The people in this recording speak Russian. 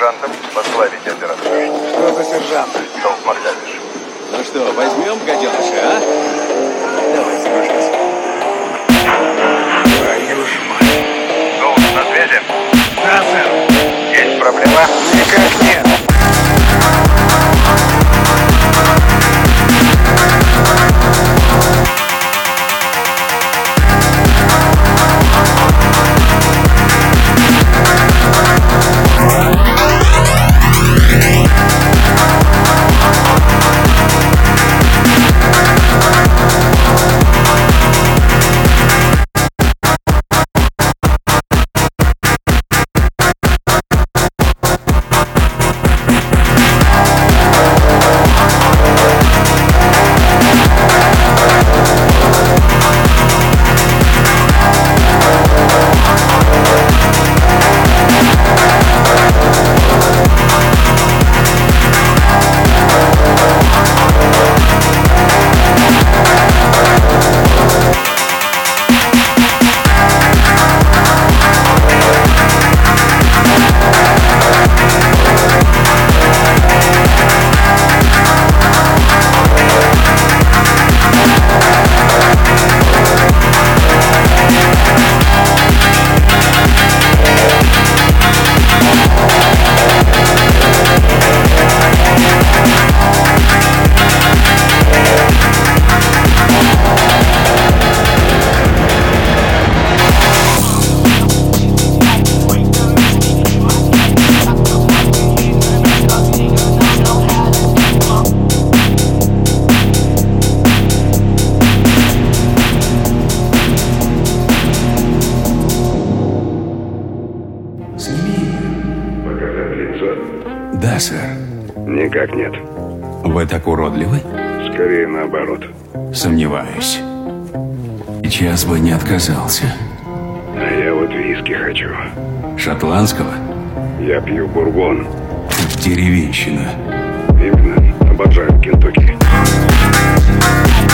сержантом возглавить операцию. Что за сержант? Долг Магдалиш. Ну что, возьмем гаденыша, а? Давай, загружайся. Твою ж мать. Долг на связи? Да, сэр. Есть проблема? Никак нет. Показать лицо? Да, сэр. Никак нет. Вы так уродливы? Скорее наоборот. Сомневаюсь. Час бы не отказался. А я вот виски хочу. Шотландского? Я пью бурбон. Деревенщина. Именно. Обожаю Кентукки.